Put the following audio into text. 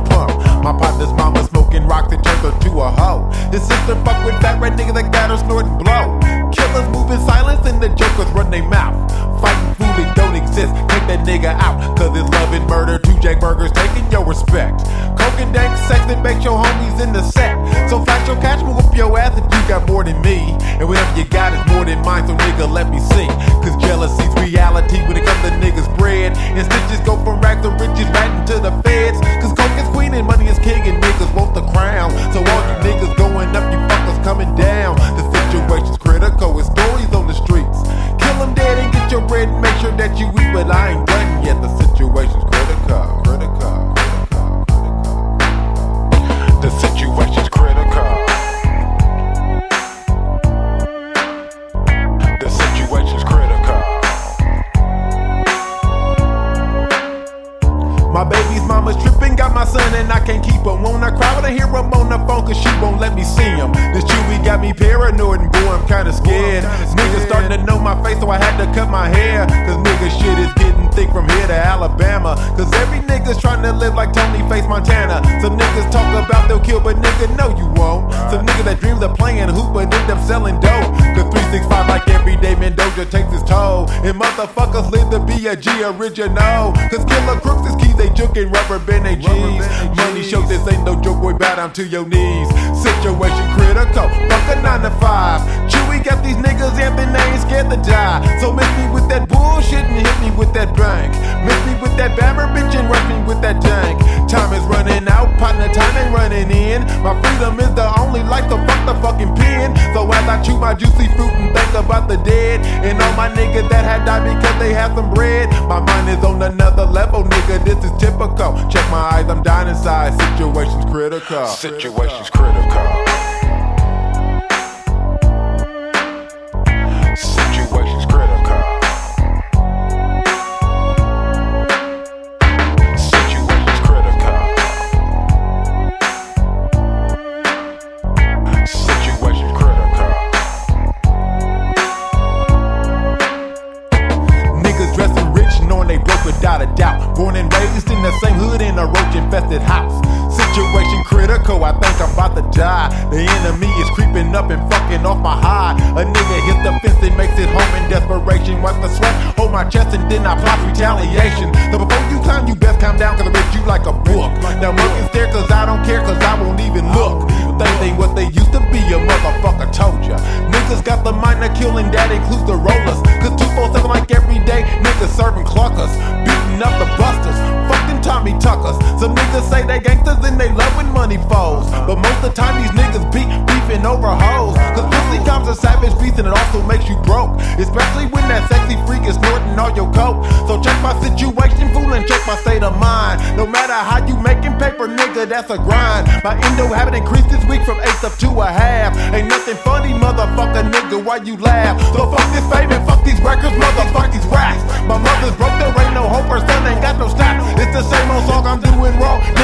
pump. My partner's mama smoking rocks that turned her to a hoe. His sister fuck with fat red niggas that got her snorting blow. Killers moving silence and the jokers run their mouth. Fighting food that don't exist, take that nigga out. Cause it's love and murder, 2 Jack Burgers taking your respect. Coke and dank sex that makes your homies in the set. So flash your cash, move up your ass if you got more than me. And whatever you got is more than mine, so nigga let me see. Cause jealousy's reality when it comes to niggas' bread. And stitches go from rags to riches right into the feds. Cause coke is queen and money is king and niggas want the crown. So all you niggas going up, you fuckers coming down. The situation's critical with stories on the streets. Kill them dead and get your bread and make sure that you eat. But I ain't done yet, the situation's critical. The situation's critical. The situation's critical. My baby's mama's tripping, got my son and I can't keep him. Wanna cry when I hear him on the phone cause she won't let me see him. This Chewy got me paranoid and boy I'm kinda scared. Niggas starting to know my face so I had to cut my hair. Cause nigga shit is getting thick from here to Alabama. Cause every nigga's trying to live like Tony Face Montana. Some niggas talk about they'll kill but nigga no you won't. Some niggas that dreams of playing hoop but end up selling dope. Cause 365 like everyday Mendoza takes his toll. And motherfuckers live to be a G original. Cause killer crooks is keys, they juking rubber band they G's. Money show this ain't no joke, boy, bow down to your knees. Situation critical, fuck a 9 to 5. Chewy got these niggas amping, they ain't scared to die. So miss me with that bullshit and hit me with that bank. Miss me with that bammer bitch and rush me with that tank. Time is running out, partner, time ain't running in. My freedom is the only life, so fuck the fucking pen. So as I chew my juicy fruit and think about the dead and all my niggas that had died because they had some bread. My mind is on another level, nigga, this is typical. Check my eyes, I'm dying inside, situation's critical. Situation's critical. Situation's critical. Situation's critical. Situation's critical. Niggas dressing rich, knowing they broke without a doubt. Born and raised in the same hood in a roach-infested house. Situation critical, I think I'm about to die. The enemy is creeping up and fucking off my high. A nigga hits the fence and makes it home in desperation. Wipe the sweat, hold my chest and then I plot retaliation. So before you climb, you best calm down cause I read you like a book. Now monkeys stare cause I don't care cause I won't even look. Things ain't what they used to be, a motherfucker told ya. Niggas got the mind of killing, that includes the rollers. Cause 247 like every day, niggas serving cluckers. Beating up the busters, fucking Tommy Tuckers. Some niggas say they gangsters and they love when money falls. But most of the time these niggas beefing over hoes. Cause pussy comes a savage beast and it also makes you broke. Especially when that sexy freak is snorting all your coke. So check my situation, fool, and check my state of mind. No matter how you making paper, nigga, that's a grind. My endo habit increased this week from 1/8 up to 1/2. Ain't nothing funny, motherfucker, nigga, why you laugh? So fuck this fame and fuck these records, motherfuck these racks. My mother's broke, there ain't no hope, her son ain't got no stats. It's the same old song I'm doing wrong.